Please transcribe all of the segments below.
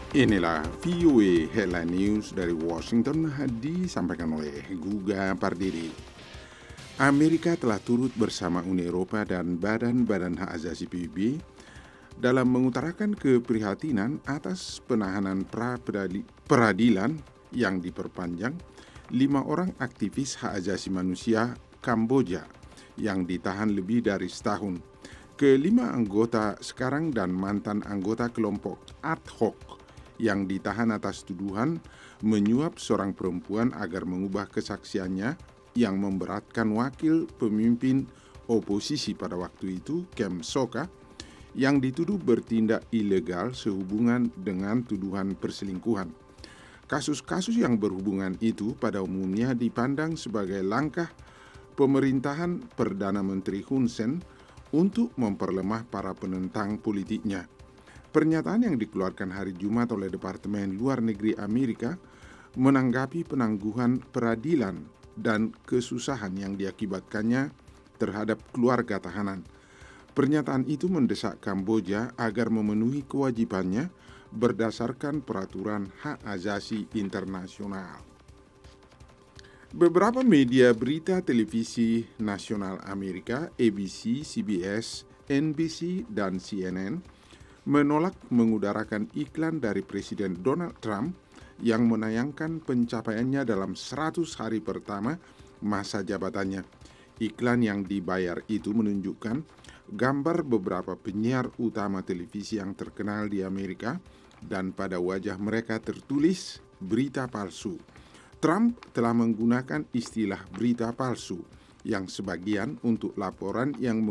Inilah VOA Headline News dari Washington disampaikan oleh Guga Pardiri. Amerika telah turut bersama Uni Eropa dan Badan Hak Asasi PBB dalam mengutarakan keprihatinan atas penahanan peradilan yang diperpanjang 5 orang aktivis hak asasi manusia Kamboja yang ditahan lebih dari setahun. Kelima anggota sekarang dan mantan anggota kelompok ad hoc yang ditahan atas tuduhan menyuap seorang perempuan agar mengubah kesaksiannya yang memberatkan wakil pemimpin oposisi pada waktu itu, Kem Sokha, yang dituduh bertindak ilegal sehubungan dengan tuduhan perselingkuhan. Kasus-kasus yang berhubungan itu pada umumnya dipandang sebagai langkah pemerintahan Perdana Menteri Hun Sen untuk memperlemah para penentang politiknya. Pernyataan yang dikeluarkan hari Jumat oleh Departemen Luar Negeri Amerika menanggapi penangguhan peradilan dan kesusahan yang diakibatkannya terhadap keluarga tahanan. Pernyataan itu mendesak Kamboja agar memenuhi kewajibannya berdasarkan peraturan hak asasi internasional. Beberapa media berita televisi nasional Amerika, ABC, CBS, NBC, dan CNN menolak mengudarakan iklan dari Presiden Donald Trump yang menayangkan pencapaiannya dalam 100 hari pertama masa jabatannya. Iklan yang dibayar itu menunjukkan gambar beberapa penyiar utama televisi yang terkenal di Amerika dan pada wajah mereka tertulis berita palsu. Trump telah menggunakan istilah berita palsu yang sebagian untuk laporan yang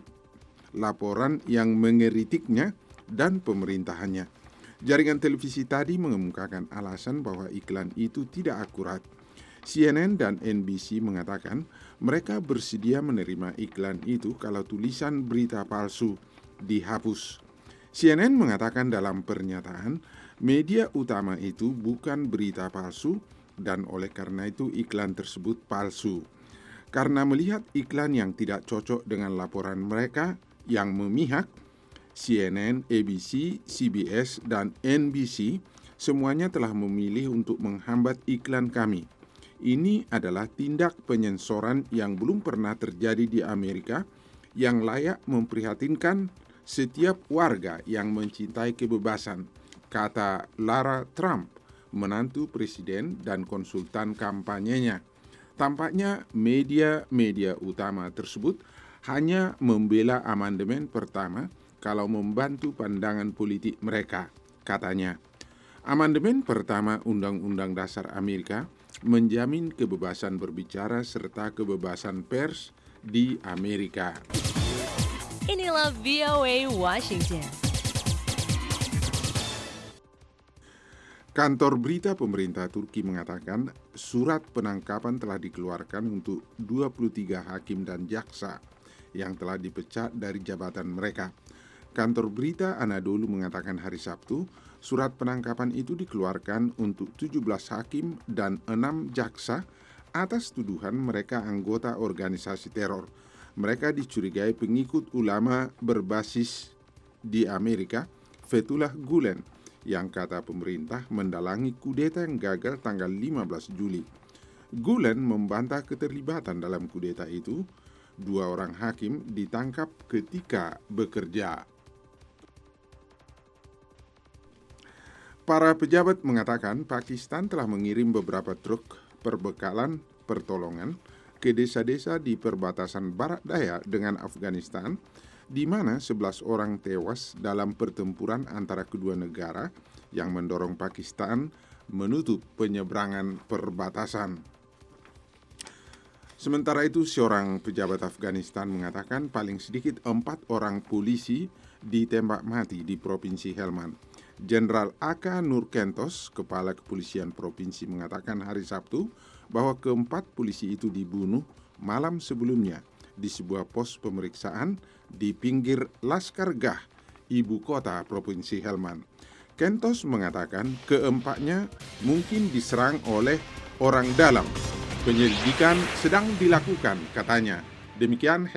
mengeritiknya dan pemerintahannya. Jaringan televisi tadi mengemukakan alasan bahwa iklan itu tidak akurat. CNN dan NBC mengatakan mereka bersedia menerima iklan itu kalau tulisan berita palsu dihapus. CNN mengatakan dalam pernyataan, media utama itu bukan berita palsu dan oleh karena itu iklan tersebut palsu. Karena melihat iklan yang tidak cocok dengan laporan mereka yang memihak, CNN, ABC, CBS, dan NBC semuanya telah memilih untuk menghambat iklan kami. Ini adalah tindak penyensoran yang belum pernah terjadi di Amerika yang layak memprihatinkan setiap warga yang mencintai kebebasan, kata Lara Trump, menantu presiden dan konsultan kampanyenya. Tampaknya media utama tersebut hanya membela amandemen pertama kalau membantu pandangan politik mereka, katanya. Amandemen pertama Undang-Undang Dasar Amerika menjamin kebebasan berbicara serta kebebasan pers di Amerika. Inilah VOA Washington. Kantor berita pemerintah Turki mengatakan surat penangkapan telah dikeluarkan untuk 23 hakim dan jaksa yang telah dipecat dari jabatan mereka. Kantor berita Anadolu mengatakan hari Sabtu, surat penangkapan itu dikeluarkan untuk 17 hakim dan 6 jaksa atas tuduhan mereka anggota organisasi teror. Mereka dicurigai pengikut ulama berbasis di Amerika, Fethullah Gulen, yang kata pemerintah mendalangi kudeta yang gagal tanggal 15 Juli. Gulen membantah keterlibatan dalam kudeta itu. 2 orang hakim ditangkap ketika bekerja. Para pejabat mengatakan Pakistan telah mengirim beberapa truk perbekalan pertolongan ke desa-desa di perbatasan barat daya dengan Afghanistan, di mana 11 orang tewas dalam pertempuran antara kedua negara yang mendorong Pakistan menutup penyeberangan perbatasan. Sementara itu, seorang pejabat Afghanistan mengatakan paling sedikit 4 orang polisi ditembak mati di Provinsi Helmand. Jenderal Aka Nurkentos, Kepala Kepolisian Provinsi, mengatakan hari Sabtu bahwa keempat polisi itu dibunuh malam sebelumnya di sebuah pos pemeriksaan di pinggir Laskargah, ibu kota Provinsi Helmand. Kentos mengatakan keempatnya mungkin diserang oleh orang dalam. Penyelidikan sedang dilakukan, katanya. Demikian